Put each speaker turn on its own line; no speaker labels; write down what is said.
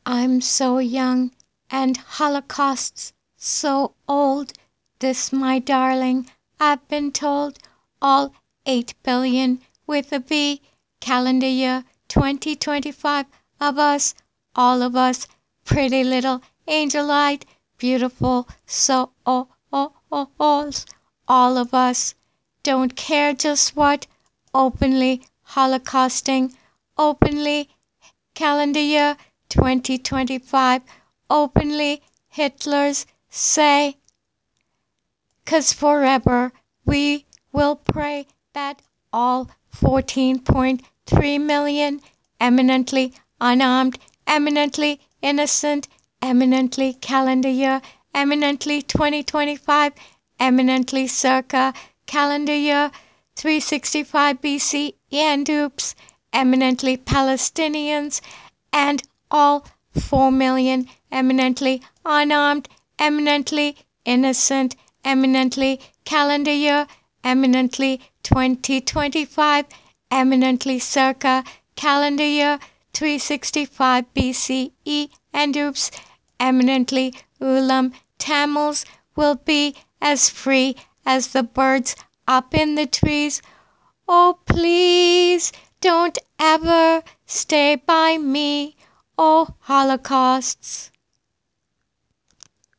I'm so young and Holocaust's so old. This, my darling, I've been told. All 8 billion with a B, calendar year 2025 of us, all of us, pretty little angel-eyed, beautiful, so all of us. Don't care just what, openly holocausting, openly calendar year 2025, openly Hitler's say, 'cause forever we will pray that all 14.3 million eminently unarmed, eminently innocent, eminently calendar year, eminently 2025, eminently circa calendar year 365 BC and oops, eminently Palestinians, and all 4 million eminently unarmed, eminently innocent, eminently calendar year, eminently 2025, eminently circa calendar year 365 BCE, and oops, eminently Ulam Tamils will be as free as the birds up in the trees. Oh, please don't ever stay by me, oh Holocausts.